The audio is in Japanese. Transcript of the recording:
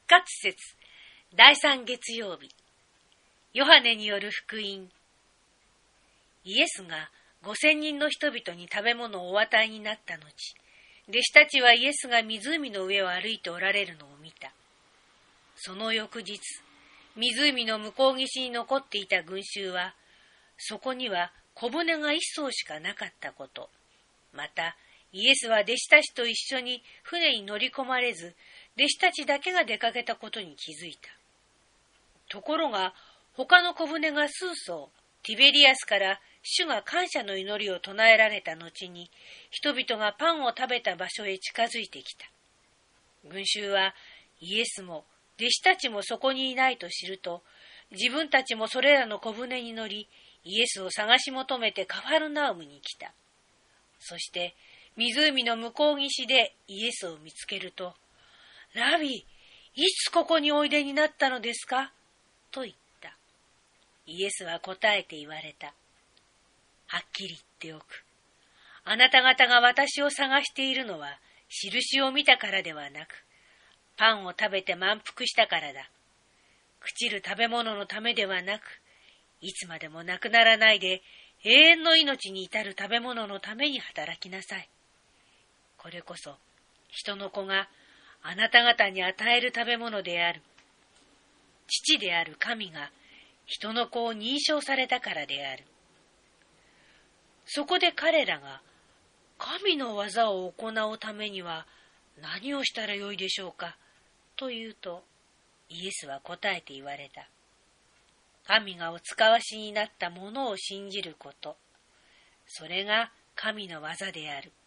活節第3月曜日、ヨハネによる福音。イエスが5000人の人々に食べ物をお与えになった後、弟子たちはイエスが湖の上を歩いておられるのを見た。その翌日、湖の向こう岸に残っていた群衆は、そこには小舟が一艘しかなかったこと、またイエスは弟子たちと一緒に船に乗り込まれず、弟子たちだけが出かけたことに気づいた。ところが他の小舟が数艘、ティベリアスから主が感謝の祈りを唱えられた後に、人々がパンを食べた場所へ近づいてきた。群衆はイエスも弟子たちもそこにいないと知ると、自分たちもそれらの小舟に乗り、イエスを探し求めてカファルナウムに来た。そして湖の向こう岸でイエスを見つけると、ラビ、いつここにおいでになったのですかと言った。イエスは答えて言われた。はっきり言っておく。あなた方が私を探しているのは、印を見たからではなく、パンを食べて満腹したからだ。朽ちる食べ物のためではなく、いつまでもなくならないで、永遠の命に至る食べ物のために働きなさい。これこそ、人の子があなた方に与える食べ物である。父である神が人の子を認証されたからである。そこで彼らが、神の技を行うためには何をしたらよいでしょうかと言うと、イエスは答えて言われた。神がお使わしになったものを信じること。それが神の技である。